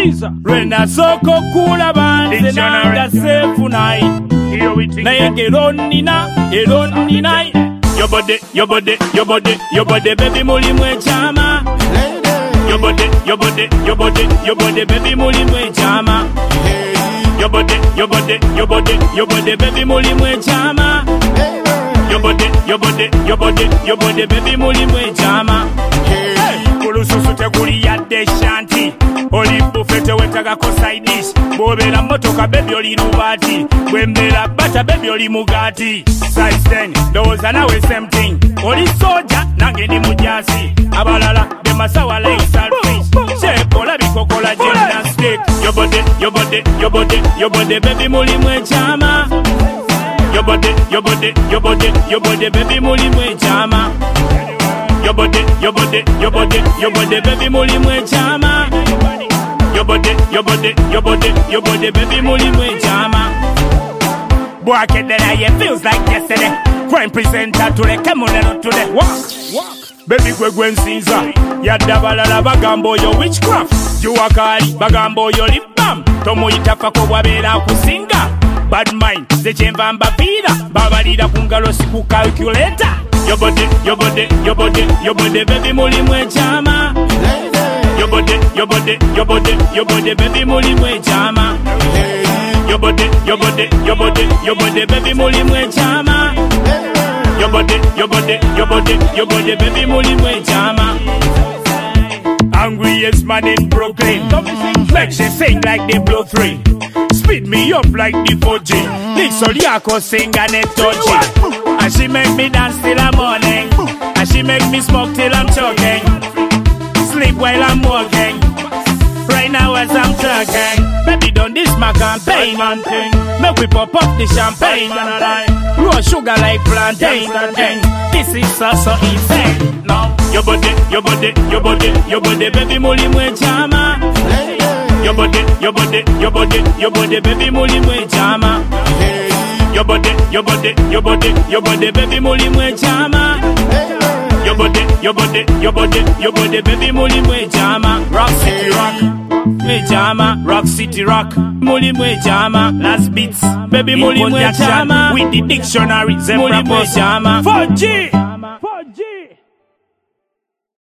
Rena soko kula banze nanga sefu nai. Na eronina. Your body, baby muli mwe chama. Your body, baby muli mwe chama. Your body, baby muli mwe chama. Your body, baby muli mwe chama. Kulususu tekuli yadde shanti. Oli bufete wetaga ko side dish. Bobera motoka baby oli rubati. Bwembera bata baby oli mugati. Size 10, those are nawe same thing. Oli soja nange ni mujasi. Abalala de masawa like saltfish. Shekola bikokola gymnastic. Your body, baby muli mwe chama. Your body, baby muli mwe chama. Your body, baby muli mwe chama. Your body, baby muli mwe chama. Boy, that it feels like yesterday. Crime presenter today, come on today. Walk. Baby Gwen Caesar. Yadabalala bagambo yo witchcraft. Juwakali bagambo yo lip balm. Tomo itafa ko wabera kusinga. Bad mind, ze chemba mbapira. Babalira kungalo siku calculator. Your body, baby muli mwe chama. Your body, baby muli mwe chama. Your body, baby muli mwe chama. Your body, baby muli mwe chama. Angriest man in Brooklyn. Like she sing like they blow 3. Speed me up like the 4G. Listen Yako sing and it touchy. And she make me dance till the morning. And she make me smoke till I'm choking. Sleep while I'm walking. Right now as I'm talking. Baby done this my campaign. Make we pop up the champagne. Raw sugar like plantain. This is so insane. No. Your body, baby muli mwe chama. Your body, baby muli mwe chama. Your body, baby muli mwe chama. Your body, baby muli mwe chama. Rock City Rock, mwe chama. Rock City Rock, muli mwe chama. Last beats, baby muli mwe chama. With the dictionary, muli mwe chama. 4G.